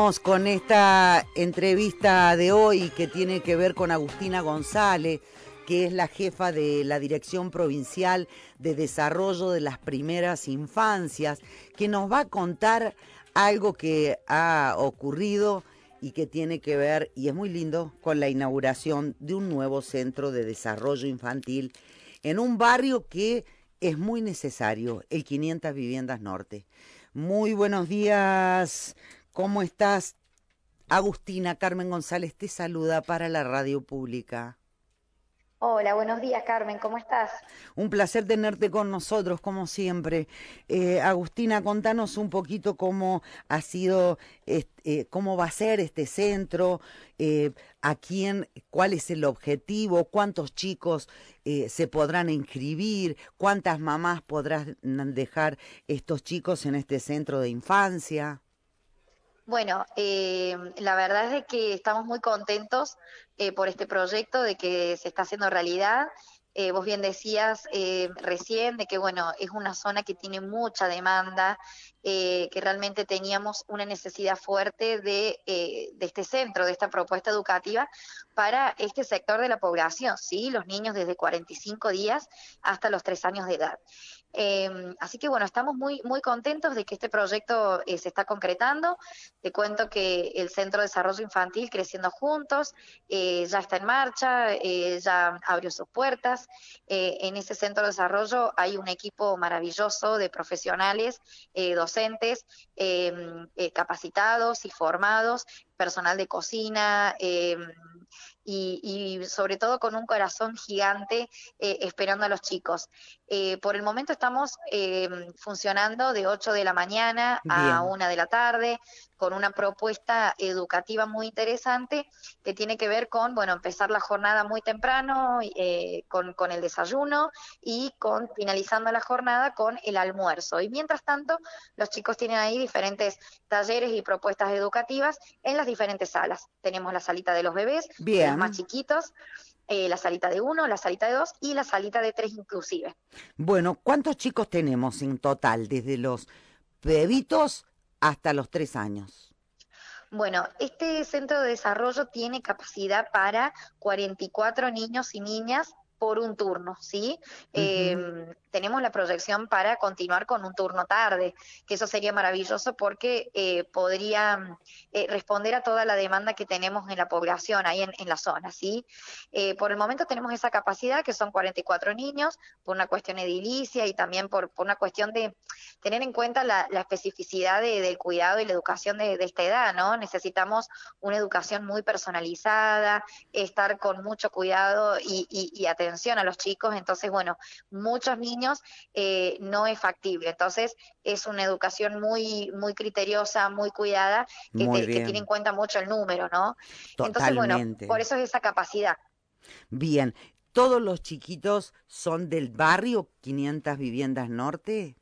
Vamos con esta entrevista de hoy que tiene que ver con Agustina González, que es la jefa de la Dirección Provincial de Desarrollo de las Primeras Infancias, que nos va a contar algo que ha ocurrido y que tiene que ver, y es muy lindo, con la inauguración de un nuevo centro de desarrollo infantil en un barrio que es muy necesario, el 500 Viviendas Norte. Muy buenos días, ¿cómo estás? Agustina, Carmen González te saluda para la radio pública. Hola, buenos días, Carmen, ¿cómo estás? Un placer tenerte con nosotros, como siempre. Agustina, contanos un poquito cómo ha sido, cómo va a ser este centro, a quién, cuál es el objetivo, cuántos chicos se podrán inscribir, cuántas mamás podrán dejar estos chicos en este centro de infancia. Bueno, la verdad es de que estamos muy contentos por este proyecto, de que se está haciendo realidad. Vos bien decías recién de que, bueno, es una zona que tiene mucha demanda, que realmente teníamos una necesidad fuerte de este centro, de esta propuesta educativa para este sector de la población, ¿sí? Los niños desde 45 días hasta los 3 años de edad. Así que bueno, estamos muy contentos de que este proyecto se está concretando. Te cuento que el Centro de Desarrollo Infantil Creciendo Juntos ya está en marcha, ya abrió sus puertas. En ese centro de desarrollo hay un equipo maravilloso de profesionales, docentes, capacitados y formados, personal de cocina, y sobre todo con un corazón gigante esperando a los chicos. Por el momento estamos funcionando de 8 de la mañana a Bien. 1 de la tarde, con una propuesta educativa muy interesante que tiene que ver con, bueno, empezar la jornada muy temprano, con el desayuno y con finalizando la jornada con el almuerzo. Y mientras tanto, los chicos tienen ahí diferentes talleres y propuestas educativas en las diferentes salas. Tenemos la salita de los bebés, de los más Bien. chiquitos, la salita de 1, la salita de 2 y la salita de 3 inclusive. Bueno, ¿cuántos chicos tenemos en total, desde los bebitos hasta los 3 años? Bueno, este centro de desarrollo tiene capacidad para 44 niños y niñas por un turno, ¿sí? Ujú. Tenemos la proyección para continuar con un turno tarde, que eso sería maravilloso porque podría responder a toda la demanda que tenemos en la población ahí en la zona, ¿sí? Por el momento tenemos esa capacidad, que son 44 niños, por una cuestión edilicia y también por una cuestión de tener en cuenta la especificidad del cuidado y la educación de esta edad, ¿no? Necesitamos una educación muy personalizada, estar con mucho cuidado y atención a los chicos. Entonces, bueno, muchos niños no es factible. Entonces, es una educación muy criteriosa, muy cuidada, Muy que tiene en bien, cuenta mucho el número, ¿no? Entonces, bueno, por totalmente. eso es esa capacidad. Bien, ¿todos los chiquitos son del barrio 500 Viviendas Norte?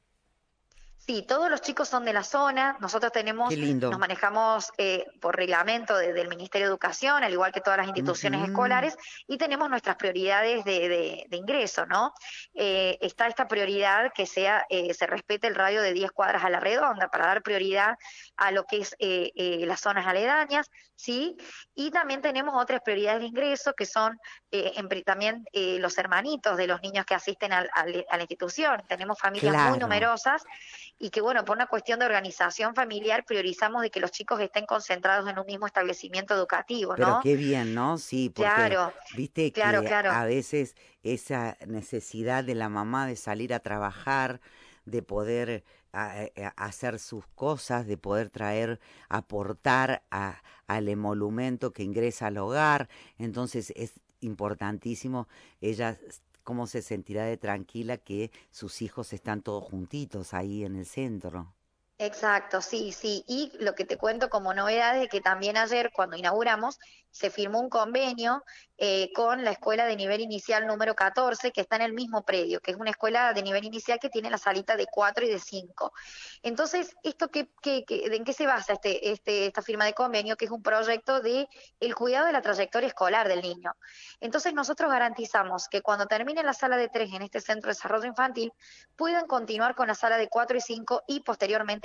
Sí, todos los chicos son de la zona. Nosotros Qué nos lindo. manejamos por reglamento del Ministerio de Educación, al igual que todas las instituciones Ujú. escolares, y tenemos nuestras prioridades de ingreso, ¿no? Está esta prioridad que se respete el radio de 10 cuadras a la redonda para dar prioridad a lo que es las zonas aledañas, ¿sí? Y también tenemos otras prioridades de ingreso que son también los hermanitos de los niños que asisten a la institución. Tenemos familias muy Claro, numerosas y que bueno, por una cuestión de organización familiar priorizamos de que los chicos estén concentrados en un mismo establecimiento educativo, pero ¿no? qué bien, ¿no? Sí, porque Claro, viste claro, que claro. a veces esa necesidad de la mamá de salir a trabajar, de poder hacer sus cosas, de poder traer, aportar al emolumento que ingresa al hogar, entonces es importantísimo ella cómo se sentirá de tranquila que sus hijos están todos juntitos ahí en el centro. Exacto, sí, sí. Y lo que te cuento como novedad es que también ayer, cuando inauguramos, se firmó un convenio con la escuela de nivel inicial número 14, que está en el mismo predio, que es una escuela de nivel inicial que tiene la salita de 4 y de 5. Entonces, ¿esto en qué se basa esta firma de convenio? Que es un proyecto de el cuidado de la trayectoria escolar del niño. Entonces, nosotros garantizamos que cuando termine la sala de 3 en este centro de desarrollo infantil, puedan continuar con la sala de 4 y 5 y posteriormente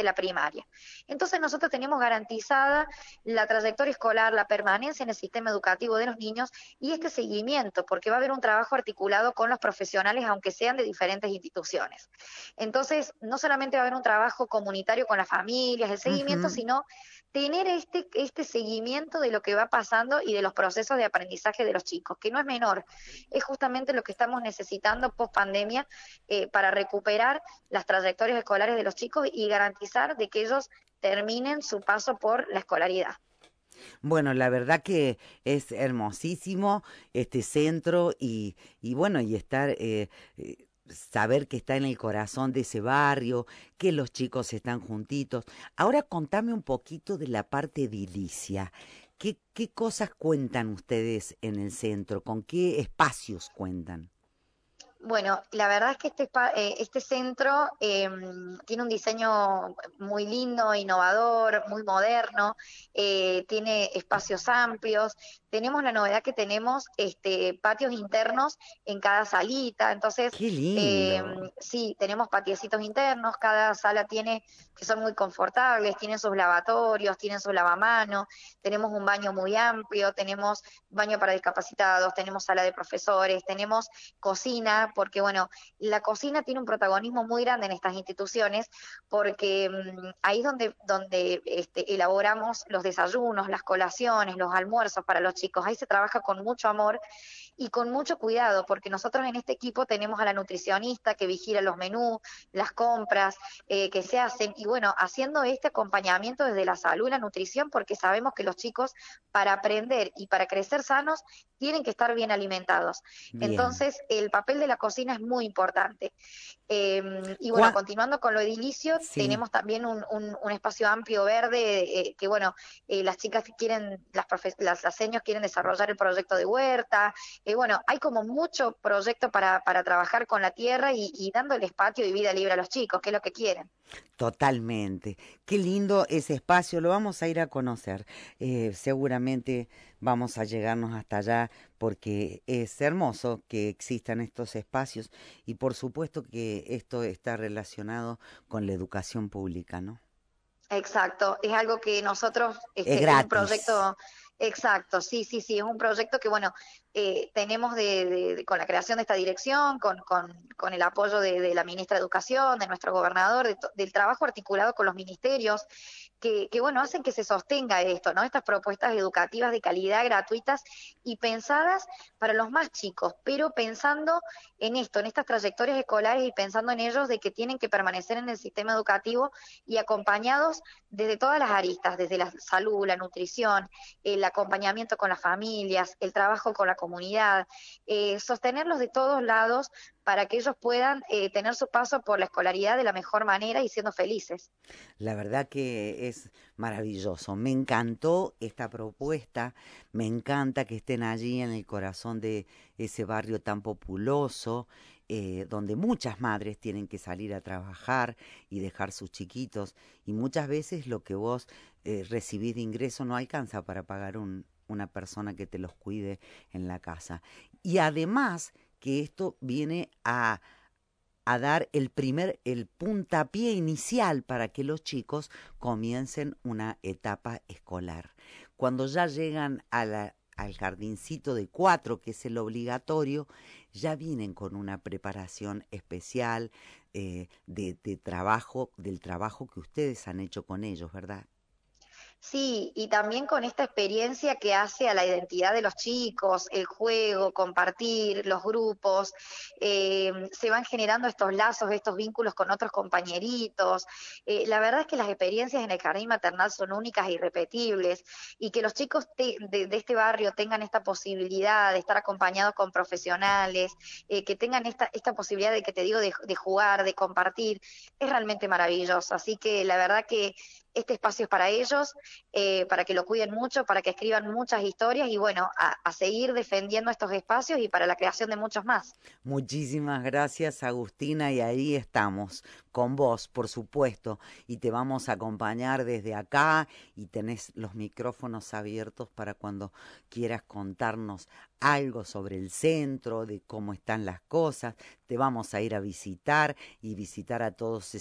la primaria. Entonces nosotros tenemos garantizada la trayectoria escolar, la permanencia en el sistema educativo de los niños y este seguimiento, porque va a haber un trabajo articulado con los profesionales, aunque sean de diferentes instituciones. Entonces, no solamente va a haber un trabajo comunitario con las familias, el seguimiento, Ujú. sino tener este seguimiento de lo que va pasando y de los procesos de aprendizaje de los chicos, que no es menor, es justamente lo que estamos necesitando post pandemia para recuperar las trayectorias escolares de los chicos y garantizar de que ellos terminen su paso por la escolaridad. Bueno, la verdad que es hermosísimo este centro y bueno, y estar, saber que está en el corazón de ese barrio, que los chicos están juntitos. Ahora contame un poquito de la parte edilicia. ¿Qué cosas cuentan ustedes en el centro? ¿Con qué espacios cuentan? Bueno, la verdad es que este centro tiene un diseño muy lindo, innovador, muy moderno, tiene espacios amplios. Tenemos la novedad que tenemos patios internos en cada salita, entonces ¡Qué eh, lindo! sí, tenemos patiecitos internos, cada sala tiene que son muy confortables, tienen sus lavatorios, tienen sus lavamanos, tenemos un baño muy amplio, tenemos baño para discapacitados, tenemos sala de profesores, tenemos cocina, porque bueno, la cocina tiene un protagonismo muy grande en estas instituciones, porque ahí es donde elaboramos los desayunos, las colaciones, los almuerzos para los chicos. Ahí se trabaja con mucho amor y con mucho cuidado, porque nosotros en este equipo tenemos a la nutricionista que vigila los menús, las compras que se hacen, y bueno, haciendo este acompañamiento desde la salud y la nutrición, porque sabemos que los chicos para aprender y para crecer sanos tienen que estar bien alimentados. Bien. Entonces, el papel de la cocina es muy importante. Y bueno, ¿Cuá- continuando con lo edilicio, Sí. tenemos también un espacio amplio verde que, bueno, las chicas que quieren, las seños quieren desarrollar el proyecto de huerta. Bueno, hay como mucho proyecto para trabajar con la tierra y dándoles patio y vida libre a los chicos, que es lo que quieren. Totalmente. Qué lindo ese espacio, lo vamos a ir a conocer. Seguramente vamos a llegarnos hasta allá porque es hermoso que existan estos espacios y por supuesto que esto está relacionado con la educación pública, ¿no? Exacto, es algo que nosotros, Es es un gratis. proyecto, exacto, sí, sí, sí, es un proyecto que, bueno, tenemos con la creación de esta dirección, con el apoyo de la ministra de Educación, de nuestro gobernador, del trabajo articulado con los ministerios, bueno, hacen que se sostenga esto, ¿no? Estas propuestas educativas de calidad, gratuitas y pensadas para los más chicos, pero pensando en esto, en estas trayectorias escolares y pensando en ellos de que tienen que permanecer en el sistema educativo y acompañados desde todas las aristas, desde la salud, la nutrición, el acompañamiento con las familias, el trabajo con la comunidad, sostenerlos de todos lados para que ellos puedan tener su paso por la escolaridad de la mejor manera y siendo felices. La verdad que es maravilloso. Me encantó esta propuesta, me encanta que estén allí en el corazón de ese barrio tan populoso, donde muchas madres tienen que salir a trabajar y dejar sus chiquitos, y muchas veces lo que vos recibís de ingreso no alcanza para pagar una persona que te los cuide en la casa. Y además que esto viene a dar el puntapié inicial para que los chicos comiencen una etapa escolar. Cuando ya llegan al jardincito de 4, que es el obligatorio, ya vienen con una preparación especial de trabajo, del trabajo que ustedes han hecho con ellos, ¿verdad? Sí, y también con esta experiencia que hace a la identidad de los chicos, el juego, compartir, los grupos, se van generando estos lazos, estos vínculos con otros compañeritos. La verdad es que las experiencias en el jardín maternal son únicas e irrepetibles y que los chicos de este barrio tengan esta posibilidad de estar acompañados con profesionales, que tengan esta posibilidad de que te digo de jugar, de compartir, es realmente maravilloso. Así que la verdad que este espacio es para ellos, para que lo cuiden mucho, para que escriban muchas historias y bueno, a seguir defendiendo estos espacios y para la creación de muchos más. Muchísimas gracias, Agustina, y ahí estamos, con vos, por supuesto, y te vamos a acompañar desde acá y tenés los micrófonos abiertos para cuando quieras contarnos algo sobre el centro, de cómo están las cosas, te vamos a ir a visitar y visitar a todos esos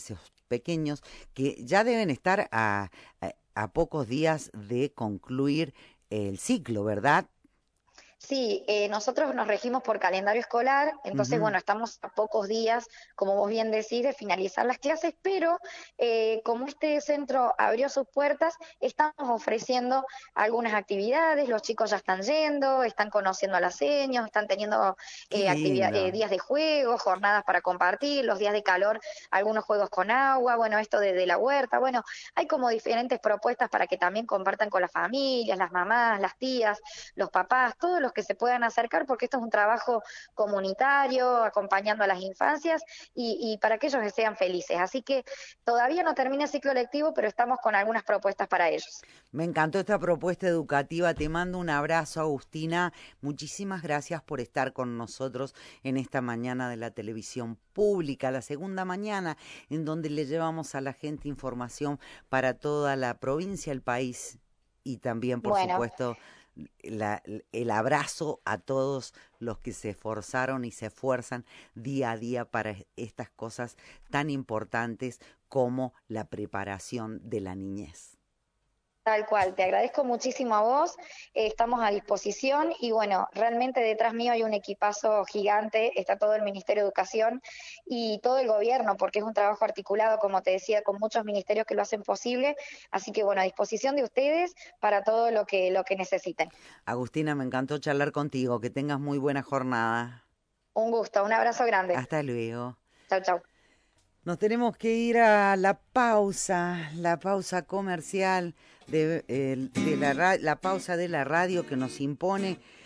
pequeños que ya deben estar a pocos días de concluir el ciclo, ¿verdad? Sí, nosotros nos regimos por calendario escolar, entonces, Ujú. bueno, estamos a pocos días, como vos bien decís, de finalizar las clases, pero como este centro abrió sus puertas, estamos ofreciendo algunas actividades, los chicos ya están yendo, están conociendo a las señas, están teniendo Qué lindo. días de juego, jornadas para compartir, los días de calor, algunos juegos con agua, bueno, esto de la huerta, bueno, hay como diferentes propuestas para que también compartan con las familias, las mamás, las tías, los papás, todos los que se puedan acercar, porque esto es un trabajo comunitario, acompañando a las infancias y para que ellos sean felices. Así que todavía no termina el ciclo lectivo, pero estamos con algunas propuestas para ellos. Me encantó esta propuesta educativa. Te mando un abrazo, Agustina. Muchísimas gracias por estar con nosotros en esta mañana de la televisión pública, la segunda mañana, en donde le llevamos a la gente información para toda la provincia, el país y también, por Bueno, supuesto, el abrazo a todos los que se esforzaron y se esfuerzan día a día para estas cosas tan importantes como la preparación de la niñez. tal cual, te agradezco muchísimo a vos, estamos a disposición y bueno, realmente detrás mío hay un equipazo gigante, está todo el Ministerio de Educación y todo el gobierno, porque es un trabajo articulado, como te decía, con muchos ministerios que lo hacen posible, así que bueno, a disposición de ustedes para todo lo que necesiten. Agustina, me encantó charlar contigo. Que tengas muy buena jornada. Un gusto, un abrazo grande. Hasta luego. Chau, chau. Nos tenemos que ir a la pausa comercial de la pausa de la radio que nos impone